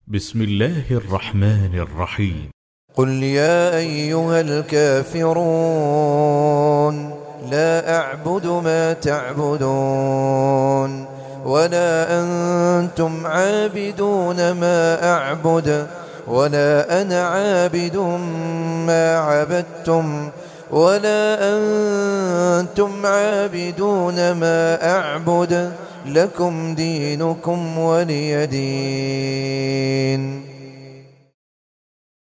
بسم الله الرحمن الرحيم. قل يا أيها الكافرون لا أعبد ما تعبدون ولا أنتم عابدون ما أعبد ولا أنا عابد ما عبدتم ولا أنتم عابدون ما أعبد لكم دينكم ولي دين.